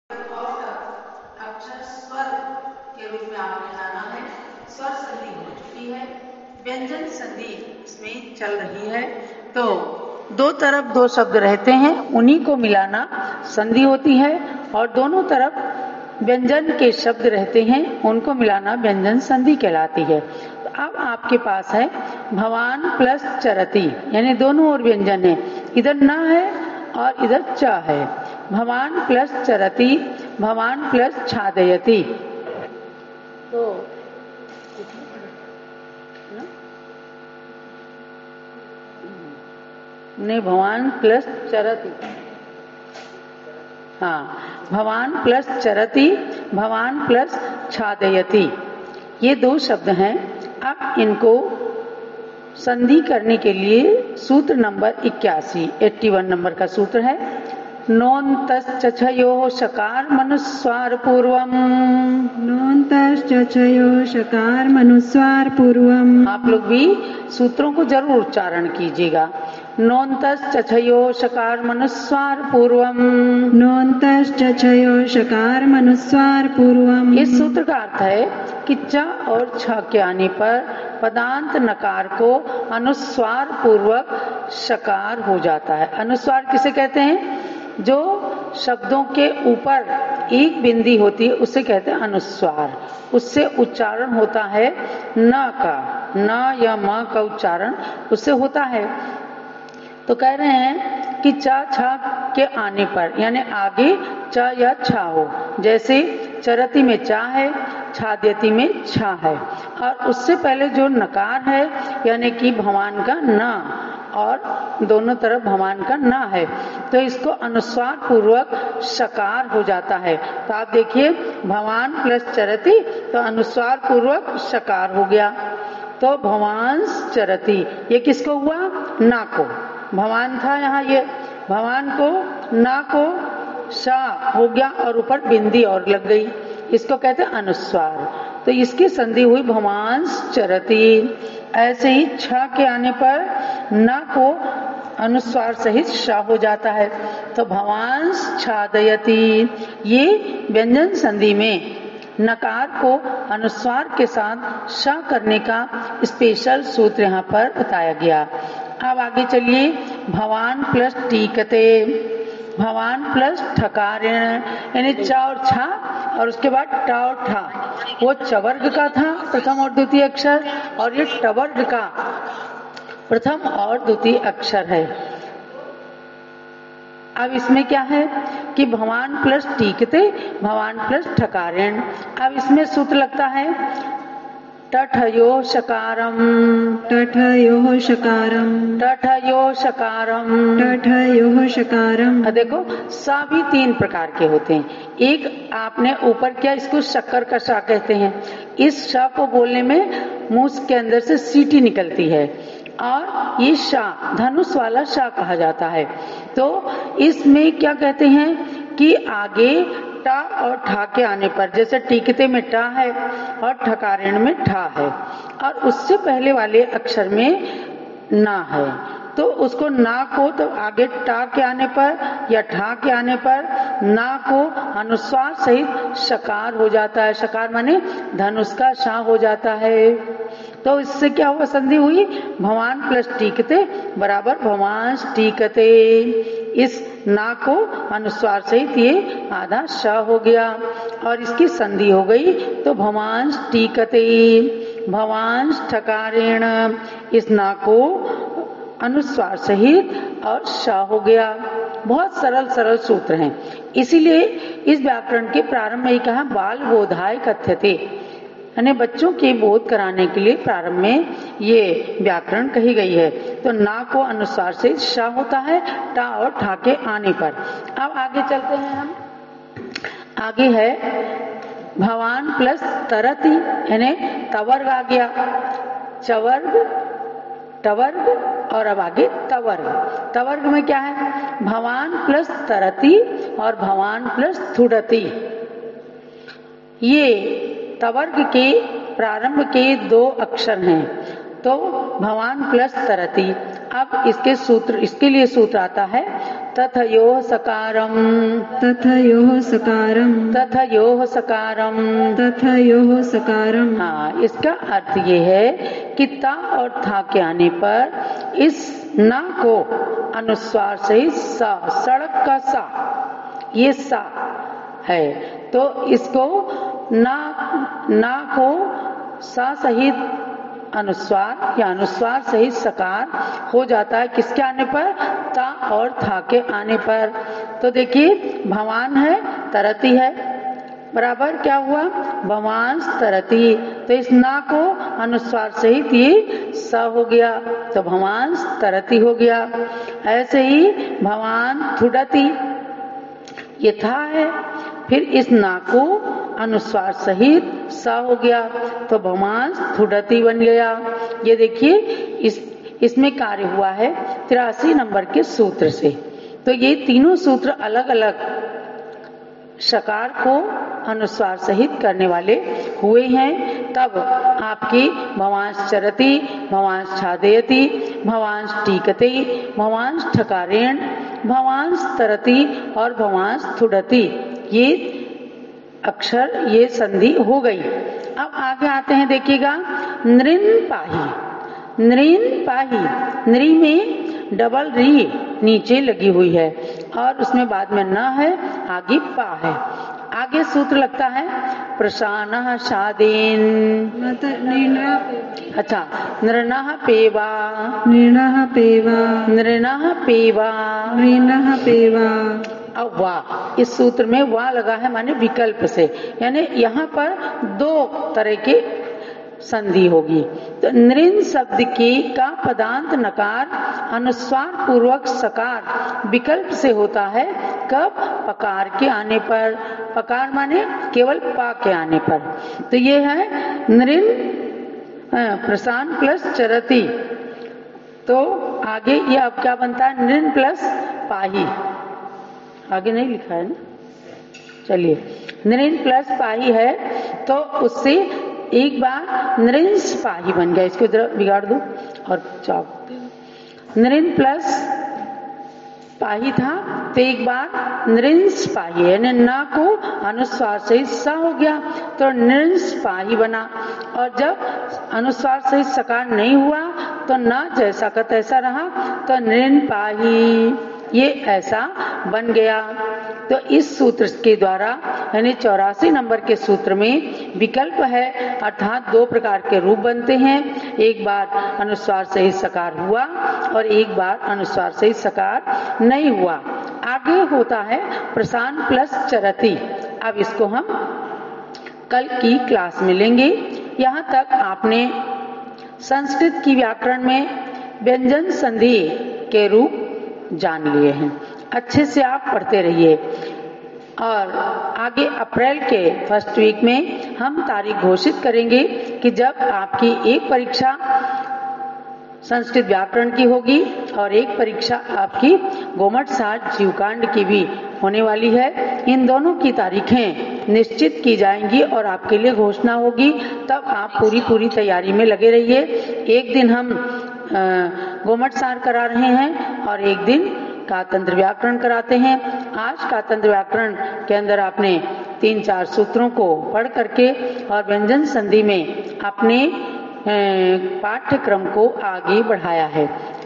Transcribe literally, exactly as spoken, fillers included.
अक्षर स्वर के रूप में आपने जाना है। स्वर संधि हो चुकी है, व्यंजन संधि इसमें चल रही है। तो दो तरफ दो शब्द रहते हैं, उन्हीं को मिलाना संधि होती है, और दोनों तरफ व्यंजन के शब्द रहते हैं, उनको मिलाना व्यंजन संधि कहलाती है। तो अब आपके पास है भवान प्लस चरती, यानी दोनों ओर व्यंजन है, इधर न है और इधर च है। भवान प्लस चरती, भवान प्लस छादयति। तो नहीं, भवान प्लस चरती, हाँ, भवान प्लस चरती, भवान प्लस छादयति, ये दो शब्द हैं। अब इनको संधि करने के लिए सूत्र नंबर इक्यासी इक्यासी नंबर का सूत्र है। नोन्तश्चयो शकार मनुस्वार पूर्वम, नोन्तश्चयो शकार मनुस्वार पूर्वम। आप लोग भी सूत्रों को जरूर उच्चारण कीजिएगा। नोन्तश्चयो शकार मनुस्वार पूर्वम, नोन्तश्चयो शकार मनुस्वार पूर्वम। इस सूत्र का अर्थ है कि च और छ के आने पर पदांत नकार को अनुस्वार पूर्वक शकार हो जाता है। अनुस्वार किसे कहते हैं? जो शब्दों के ऊपर एक बिंदी होती है उसे कहते हैं अनुस्वार। उससे उच्चारण होता है न का, न या म का उच्चारण उससे होता है। तो कह रहे हैं कि च छ के आने पर, यानी आगे च या छ हो, जैसे चरती में चा है, छादयति में छा है, और उससे पहले जो नकार है यानी कि भवान का न, और दोनों तरफ भवान का न है, तो इसको अनुस्वार पूर्वक शकार हो जाता है। तो आप देखिए भवान प्लस चरती, तो अनुस्वार पूर्वक शकार हो गया। तो भवांस चरती, ये किसको हुआ? ना को। भवान था यहाँ, ये भवान को ना को शा हो गया और ऊपर बिंदी और लग गई, इसको कहते हैं अनुस्वार। तो इसकी संधि हुई भवांस चरती। ऐसे ही छ के आने पर न को अनुस्वार सहित शा हो जाता है, तो भवांस छादयति। ये व्यंजन संधि में नकार को अनुस्वार के साथ श करने का स्पेशल सूत्र यहाँ पर बताया गया। अब आगे चलिए, भवान प्लस टीकते, भवान प्लस ठकारेण, यानी च और छा और उसके बाद ट और ठा, वो चवर्ग का था प्रथम और द्वितीय अक्षर, और ये टवर्ग का प्रथम और द्वितीय अक्षर है। अब इसमें क्या है कि भवान प्लस टीकते, भवान प्लस ठकारेण। अब इसमें सूत्र लगता है टठयो शकारम, टठयो शकारम, टठयो शकारम, टठयो शकारम। देखो सा भी तीन प्रकार के होते हैं। एक आपने ऊपर किया, इसको शक्कर का शा कहते हैं। इस शा को बोलने में मुंह के अंदर से सीटी निकलती है, और ये शा धनुष वाला शा कहा जाता है। तो इसमें क्या कहते हैं कि आगे टा और ठा के आने पर, जैसे टीकते में टा है और ठकारेण में ठा है, और उससे पहले वाले अक्षर में ना है, तो उसको ना को तो आगे टा के आने पर या ठा के आने पर ना को अनुस्वार सहित शकार हो जाता है। शकार माने धनुष का शा हो जाता है। तो इससे क्या हुआ? संधि हुई भवान प्लस टीकते बराबर भवांस टीकते। इस ना को अनुस्वार सहित ये आधा श हो गया, और इसकी संधि हो गई तो भवांस टीकते, भवांस ठकारेण। इस ना को अनुस्वार सहित और श हो गया। बहुत सरल सरल सूत्र हैं, इसीलिए इस व्याकरण के प्रारंभ में ही कहा बाल बोधाय कथ्यते, यानी बच्चों के बोध कराने के लिए प्रारंभ में ये व्याकरण कही गई है। तो ना को अनुस्वार से श होता है टा और ठा के आने पर। अब आगे चलते हैं हम। आगे है भवान प्लस तरती, यानी तवर्ग आ गया, चवर्ग टवर्ग, और अब आगे तवर्ग। तवर्ग में क्या है? भवान प्लस तरती और भवान प्लस थुड़ती। ये तवर्ग के प्रारंभ के दो अक्षर हैं, तो भवान प्लस तरती। अब इसके सूत्र, इसके लिए सूत्र आता है तथयोः सकारम, तथयोः सकारम, तथयोः सकारम। तथयोः सकारम। हाँ, इसका अर्थ ये है कि ता और था के आने पर इस ना को अनुस्वार सहित सा, सड़क का सा, ये सा है, तो इसको ना ना को सा सहित अनुस्वार या अनुस्वार सहित सकार हो जाता है। किसके आने पर? ता और था के आने पर। तो देखिए, भवान है, तरती है, बराबर क्या हुआ? भवांस तरती। तो इस ना को अनुस्वार सहित ये स हो गया, तो भवांस तरती हो गया। ऐसे ही भवान थुडती, ये था है, फिर इस ना को अनुस्वार सहित सा हो गया, तो भवांस थुडती बन गया। ये देखिए, इस इसमें कार्य हुआ है तिरासी नंबर के सूत्र से। तो ये तीनों सूत्र अलग अलग शकार को अनुस्वार सहित करने वाले हुए हैं। तब आपकी भवांस चरती, भवांस छादयति, भवांस टीकते, भवांस ठकारेण, भवांस तरती और भवांस थुडती, ये अक्षर, ये संधि हो गई। अब आगे आते हैं, देखिएगा, नृन पाही। नृन पाही, नृ में डबल री नीचे लगी हुई है और उसमें बाद में न है, आगे पा है। आगे सूत्र लगता है प्रशानः शादेन। अच्छा, नृणः पेवा, नृणः पेवा, नृणः पेवा, नृणः पेवा। अब वाह, इस सूत्र में वाह लगा है, माने विकल्प से, यानी यहाँ पर दो तरह के संधि होगी। तो नृन शब्द की का पदांत नकार अनुस्वार पूर्वक सकार विकल्प से होता है। कब? पकार के आने पर। पकार माने केवल पा के आने पर। तो ये है नृन प्रशान प्लस चरती। तो आगे ये अब क्या बनता है? नृन प्लस पाही। आगे नहीं लिखा है ना, चलिए, नृन प्लस पाही है, तो उससे एक बार नृंस पाही बन गया। इसको जरा बिगाड़ दो और चाप। नृन प्लस पाही था, तो एक बार नृंस पाही, यानी ना को अनुस्वार सहित सा हो गया, तो नृंस पाही बना। और जब अनुस्वार सहित सकार नहीं हुआ, तो ना जैसा का तैसा रहा, तो नृन पाही, ये ऐसा बन गया। तो इस सूत्र के द्वारा, यानी चौरासी नंबर के सूत्र में विकल्प है, अर्थात दो प्रकार के रूप बनते हैं। एक बार अनुस्वार सहित सकार हुआ और एक बार अनुस्वार सहित सकार नहीं हुआ। आगे होता है प्रशान प्लस चरती। अब इसको हम कल की क्लास में लेंगे। यहाँ तक आपने संस्कृत की व्याकरण में व्यंजन संधि के रूप जान लिए हैं। अच्छे से आप पढ़ते रहिए। और आगे अप्रैल के फर्स्ट वीक में हम तारीख घोषित करेंगे कि जब आपकी एक परीक्षा संस्कृत व्याकरण की होगी और एक परीक्षा आपकी गोमट साठ जीवकांड की भी होने वाली है। इन दोनों की तारीखें निश्चित की जाएंगी और आपके लिए घोषणा होगी। तब आप पूरी पूरी तैयारी में लगे रहिए। एक दिन हम गोमट सार करा रहे हैं और एक दिन कातंत्र व्याकरण कराते हैं। आज कातंत्र व्याकरण के अंदर आपने तीन चार सूत्रों को पढ़ करके और व्यंजन संधि में अपने पाठ्यक्रम को आगे बढ़ाया है।